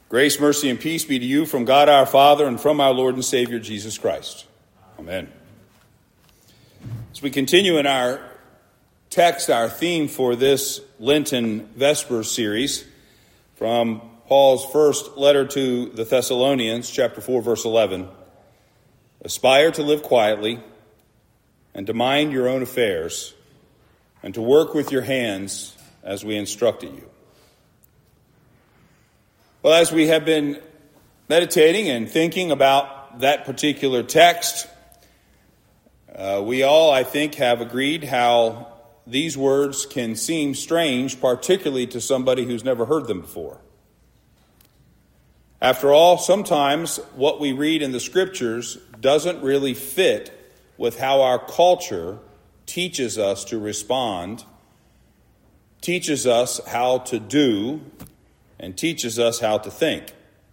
Grace, mercy, and peace be to you from God our Father and from our Lord and Savior Jesus Christ. Amen. As we continue in our text, our theme for this Lenten Vesper series from Paul's first letter to the Thessalonians, chapter 4, verse 11, aspire to live quietly and to mind your own affairs and to work with your hands as we instructed you. Well, as we have been meditating and thinking about that particular text, we all, I think, have agreed how these words can seem strange, particularly to somebody who's never heard them before. After all, sometimes what we read in the Scriptures doesn't really fit with how our culture teaches us to respond, teaches us how to do, and teaches us how to think.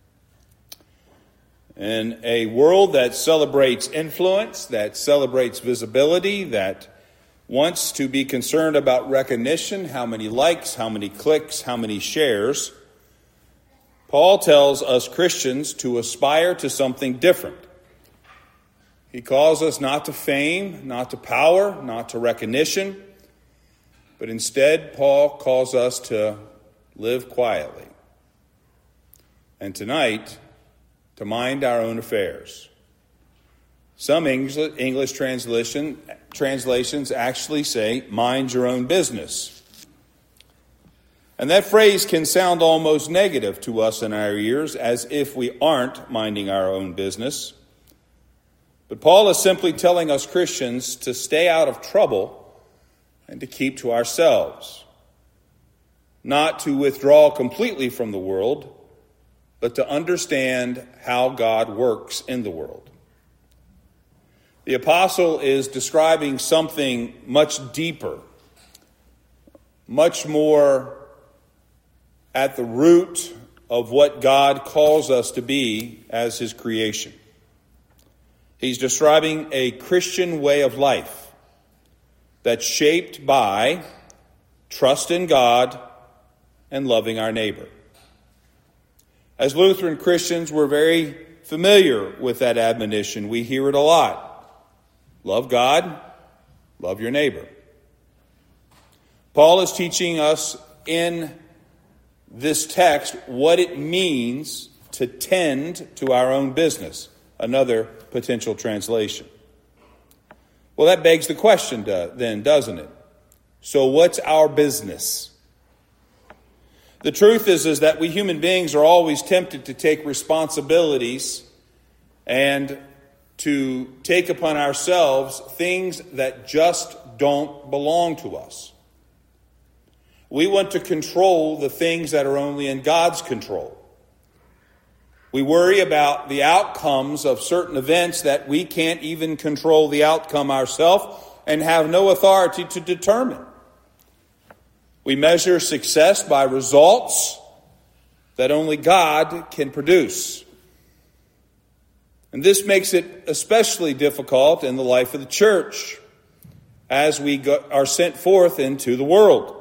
In a world that celebrates influence, that celebrates visibility, that wants to be concerned about recognition, how many likes, how many clicks, how many shares, Paul tells us Christians to aspire to something different. He calls us not to fame, not to power, not to recognition, but instead Paul calls us to live quietly. And tonight, to mind our own affairs. Some English translations actually say, mind your own business. And that phrase can sound almost negative to us in our ears, as if we aren't minding our own business. But Paul is simply telling us Christians to stay out of trouble and to keep to ourselves. Not to withdraw completely from the world, but to understand how God works in the world. The apostle is describing something much deeper, much more at the root of what God calls us to be as his creation. He's describing a Christian way of life that's shaped by trust in God and loving our neighbor. As Lutheran Christians, we're very familiar with that admonition. We hear it a lot. Love God, love your neighbor. Paul is teaching us in this text what it means to tend to our own business, another potential translation. Well, that begs the question then, doesn't it? So what's our business? The truth is that we human beings are always tempted to take responsibilities and to take upon ourselves things that just don't belong to us. We want to control the things that are only in God's control. We worry about the outcomes of certain events that we can't even control the outcome ourselves and have no authority to determine. We measure success by results that only God can produce. And this makes it especially difficult in the life of the church as we are sent forth into the world.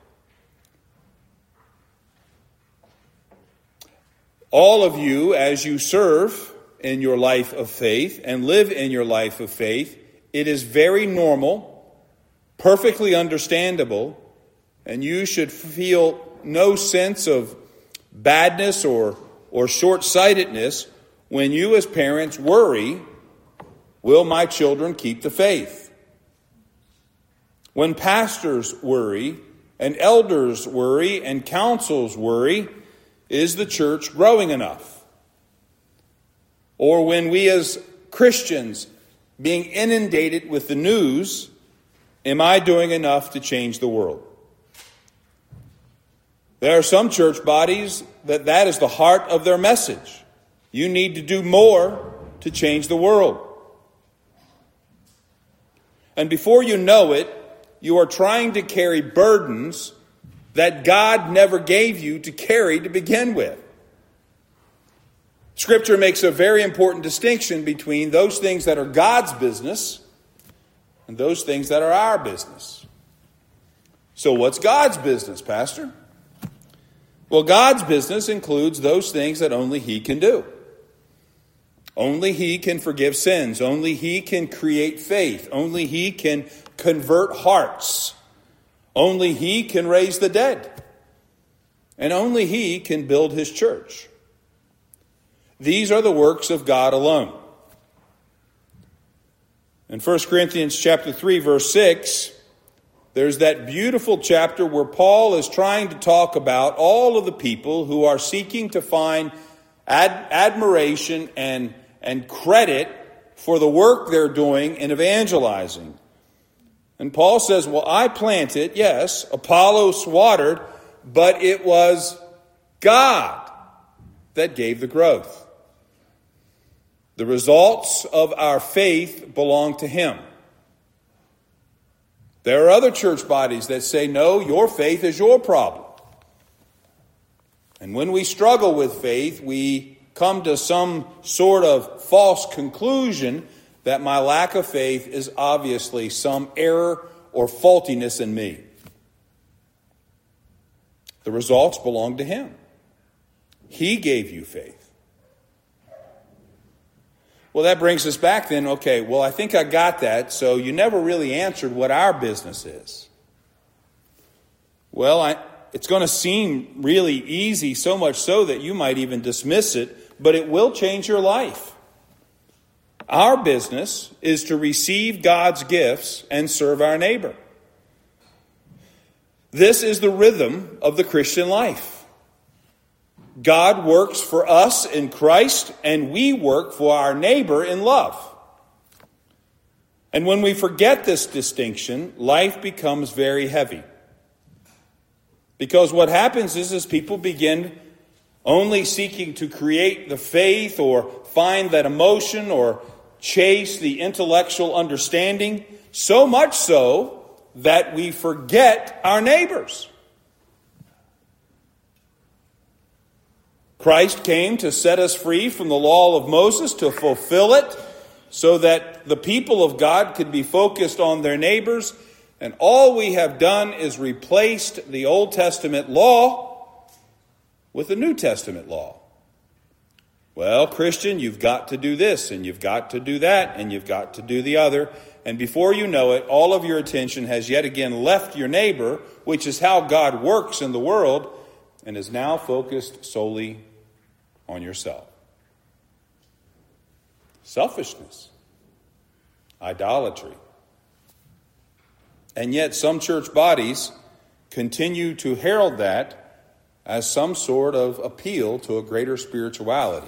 All of you, as you serve in your life of faith and live in your life of faith, it is very normal, perfectly understandable, and you should feel no sense of badness or short-sightedness when you as parents worry, will my children keep the faith? When pastors worry, and elders worry, and councils worry, is the church growing enough? Or when we as Christians, being inundated with the news, am I doing enough to change the world? There are some church bodies that is the heart of their message. You need to do more to change the world. And before you know it, you are trying to carry burdens that God never gave you to carry to begin with. Scripture makes a very important distinction between those things that are God's business and those things that are our business. So what's God's business, Pastor? Well, God's business includes those things that only He can do. Only He can forgive sins. Only He can create faith. Only He can convert hearts. Only He can raise the dead. And only He can build His church. These are the works of God alone. In 1 Corinthians chapter 3, verse 6, there's that beautiful chapter where Paul is trying to talk about all of the people who are seeking to find admiration and credit for the work they're doing in evangelizing. And Paul says, well, I planted, yes, Apollos watered, but it was God that gave the growth. The results of our faith belong to Him. There are other church bodies that say, no, your faith is your problem. And when we struggle with faith, we come to some sort of false conclusion that my lack of faith is obviously some error or faultiness in me. The results belong to Him. He gave you faith. Well, that brings us back then, okay, well, I think I got that, so you never really answered what our business is. Well, it's going to seem really easy, so much so that you might even dismiss it, but it will change your life. Our business is to receive God's gifts and serve our neighbor. This is the rhythm of the Christian life. God works for us in Christ, and we work for our neighbor in love. And when we forget this distinction, life becomes very heavy. Because what happens is people begin only seeking to create the faith or find that emotion or chase the intellectual understanding, so much so that we forget our neighbors. Christ came to set us free from the law of Moses, to fulfill it, so that the people of God could be focused on their neighbors. And all we have done is replaced the Old Testament law with the New Testament law. Well, Christian, you've got to do this, and you've got to do that, and you've got to do the other. And before you know it, all of your attention has yet again left your neighbor, which is how God works in the world, and is now focused solely on yourself. Selfishness. Idolatry. And yet some church bodies continue to herald that as some sort of appeal to a greater spirituality.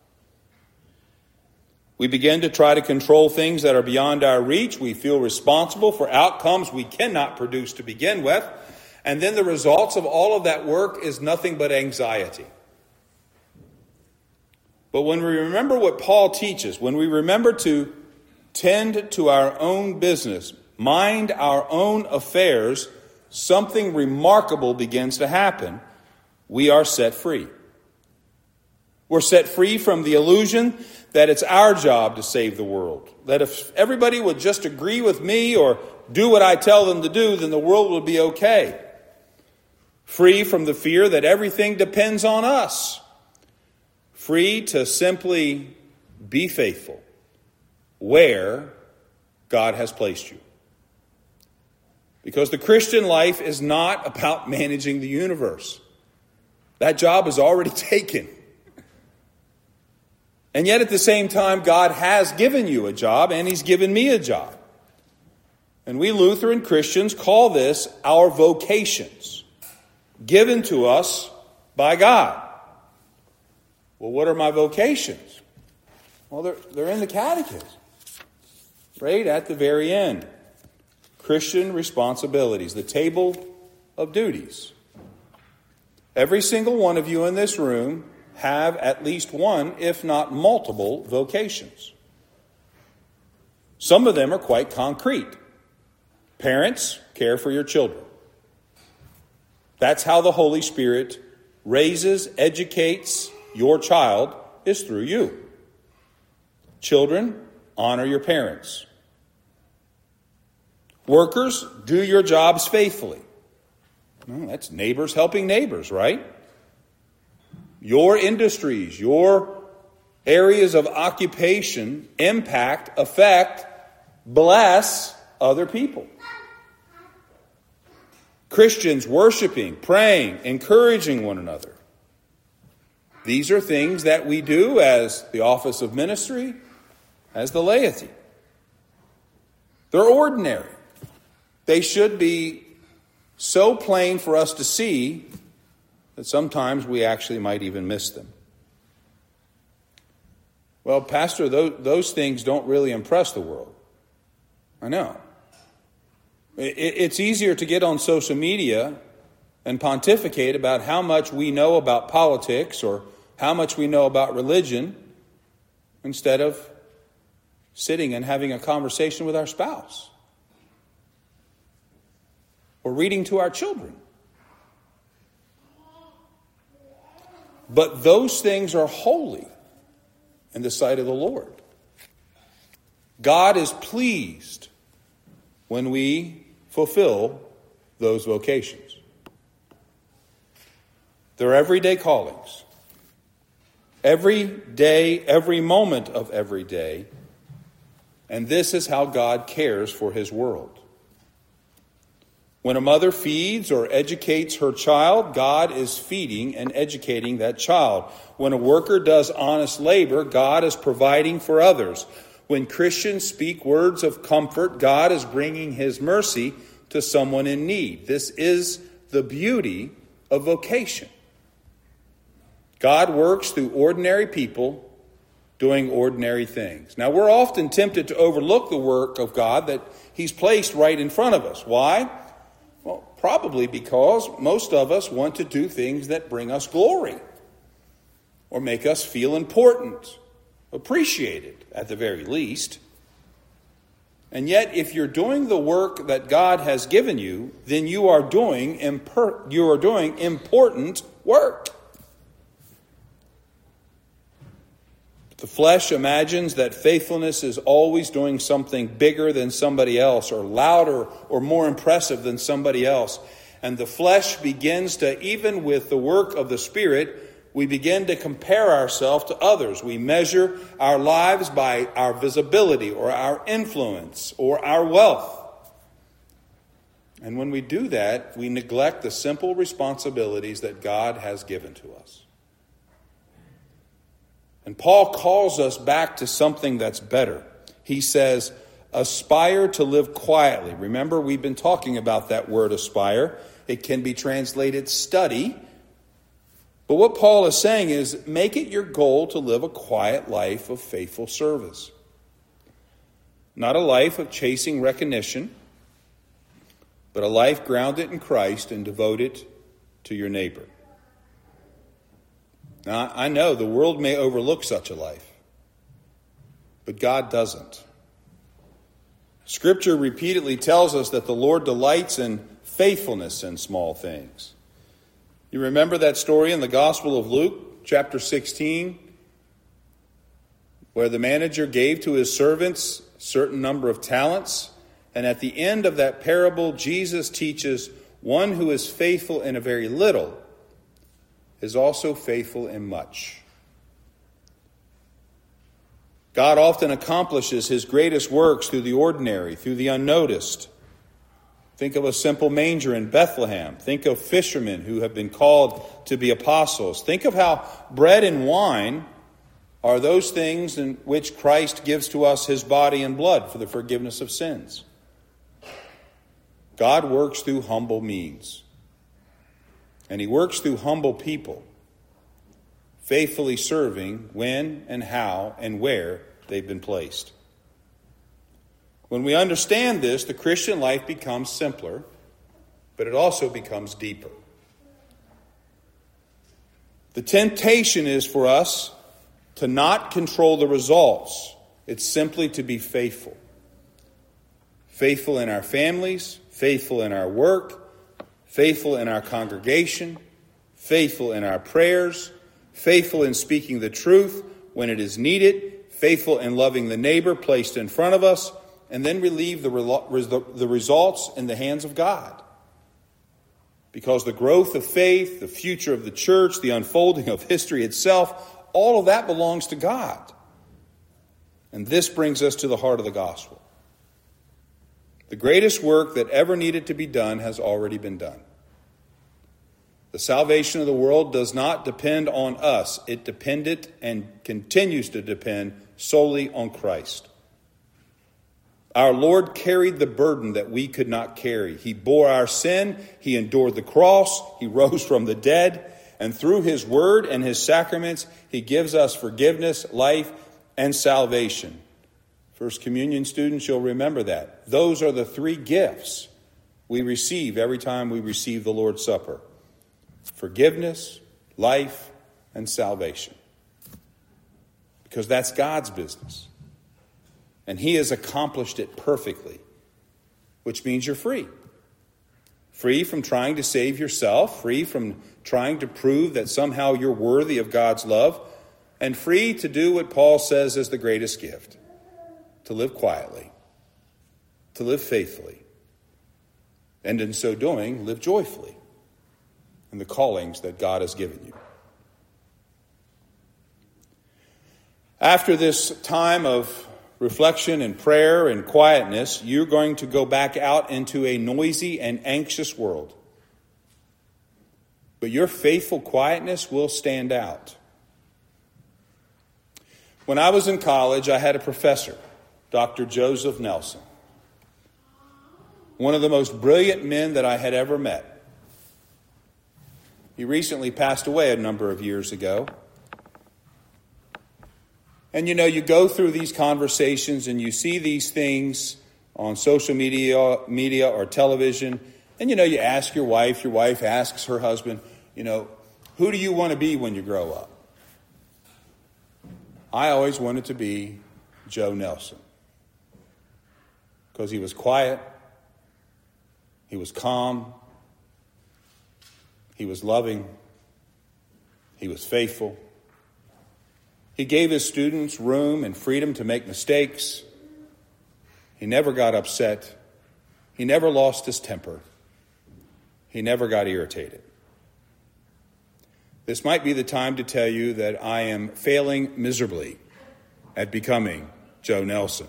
We begin to try to control things that are beyond our reach. We feel responsible for outcomes we cannot produce to begin with. And then the results of all of that work is nothing but anxiety. But when we remember what Paul teaches, when we remember to tend to our own business, mind our own affairs, something remarkable begins to happen. We are set free. We're set free from the illusion that it's our job to save the world. That if everybody would just agree with me or do what I tell them to do, then the world will be okay. Free from the fear that everything depends on us. Free to simply be faithful where God has placed you. Because the Christian life is not about managing the universe. That job is already taken. And yet at the same time, God has given you a job, and He's given me a job. And we Lutheran Christians call this our vocations, given to us by God. Well, what are my vocations? Well, they're in the catechism, right at the very end. Christian responsibilities, the table of duties. Every single one of you in this room have at least one, if not multiple, vocations. Some of them are quite concrete. Parents, care for your children. That's how the Holy Spirit raises, educates your child, is through you. Children, honor your parents. Workers, do your jobs faithfully. Well, that's neighbors helping neighbors, right? your industries, your areas of occupation impact, affect, bless other people. Christians worshiping, praying, encouraging one another. These are things that we do as the office of ministry, as the laity. They're ordinary. They should be so plain for us to see that sometimes we actually might even miss them. Well, Pastor, those things don't really impress the world. I know. It's easier to get on social media and pontificate about how much we know about politics or how much we know about religion instead of sitting and having a conversation with our spouse or reading to our children. But those things are holy in the sight of the Lord. God is pleased when we fulfill those vocations. They're everyday callings. Every day, every moment of every day. And this is how God cares for his world. When a mother feeds or educates her child, God is feeding and educating that child. When a worker does honest labor, God is providing for others. When Christians speak words of comfort, God is bringing his mercy to someone in need. This is the beauty of vocation. God works through ordinary people doing ordinary things. Now, we're often tempted to overlook the work of God that he's placed right in front of us. Why? Well, probably because most of us want to do things that bring us glory or make us feel important, appreciated at the very least. And yet, if you're doing the work that God has given you, then you are doing important work. The flesh imagines that faithfulness is always doing something bigger than somebody else, or louder or more impressive than somebody else. And the flesh begins to, even with the work of the Spirit, we begin to compare ourselves to others. We measure our lives by our visibility or our influence or our wealth. And when we do that, we neglect the simple responsibilities that God has given to us. And Paul calls us back to something that's better. He says, aspire to live quietly. Remember, we've been talking about that word aspire. It can be translated study. But what Paul is saying is, make it your goal to live a quiet life of faithful service. Not a life of chasing recognition, but a life grounded in Christ and devoted to your neighbor. Now, I know the world may overlook such a life, but God doesn't. Scripture repeatedly tells us that the Lord delights in faithfulness in small things. You remember that story in the Gospel of Luke, chapter 16, where the manager gave to his servants a certain number of talents, and at the end of that parable, Jesus teaches one who is faithful in a very little is also faithful in much. God often accomplishes his greatest works through the ordinary, through the unnoticed. Think of a simple manger in Bethlehem. Think of fishermen who have been called to be apostles. Think of how bread and wine are those things in which Christ gives to us his body and blood for the forgiveness of sins. God works through humble means. And he works through humble people, faithfully serving when and how and where they've been placed. When we understand this, the Christian life becomes simpler, but it also becomes deeper. The temptation is for us to not control the results. It's simply to be faithful. Faithful in our families, faithful in our work, faithful in our congregation, faithful in our prayers, faithful in speaking the truth when it is needed, faithful in loving the neighbor placed in front of us, and then we leave the results in the hands of God. Because the growth of faith, the future of the church, the unfolding of history itself, all of that belongs to God. And this brings us to the heart of the gospel. The greatest work that ever needed to be done has already been done. The salvation of the world does not depend on us. It depended and continues to depend solely on Christ. Our Lord carried the burden that we could not carry. He bore our sin. He endured the cross. He rose from the dead. And through his word and his sacraments, he gives us forgiveness, life, and salvation. First Communion students, you'll remember that. Those are the three gifts we receive every time we receive the Lord's Supper. Forgiveness, life, and salvation. Because that's God's business. And he has accomplished it perfectly, which means you're free. Free from trying to save yourself, free from trying to prove that somehow you're worthy of God's love, and free to do what Paul says is the greatest gift, to live quietly, to live faithfully, and in so doing, live joyfully in the callings that God has given you. After this time of reflection and prayer and quietness, you're going to go back out into a noisy and anxious world. But your faithful quietness will stand out. When I was in college, I had a professor, Dr. Joseph Nelson, one of the most brilliant men that I had ever met. He recently passed away a number of years ago. And you go through these conversations and you see these things on social media or television. And you ask your wife asks her husband, who do you want to be when you grow up? I always wanted to be Joe Nelson. Because he was quiet, he was calm, he was loving, he was faithful. He gave his students room and freedom to make mistakes. He never got upset. He never lost his temper. He never got irritated. This might be the time to tell you that I am failing miserably at becoming Joe Nelson.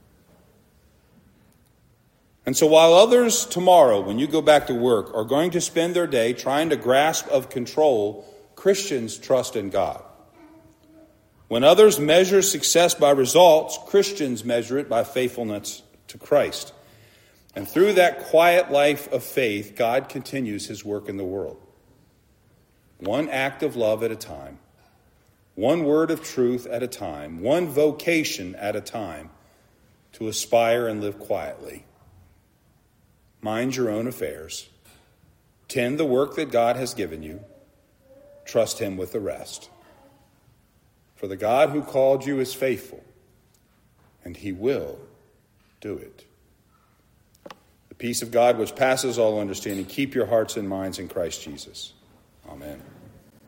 And so while others tomorrow, when you go back to work, are going to spend their day trying to grasp of control, Christians trust in God. When others measure success by results, Christians measure it by faithfulness to Christ. And through that quiet life of faith, God continues his work in the world. One act of love at a time, one word of truth at a time, one vocation at a time, to aspire and live quietly. Mind your own affairs. Tend the work that God has given you. Trust him with the rest. For the God who called you is faithful, and he will do it. The peace of God which passes all understanding, keep your hearts and minds in Christ Jesus. Amen.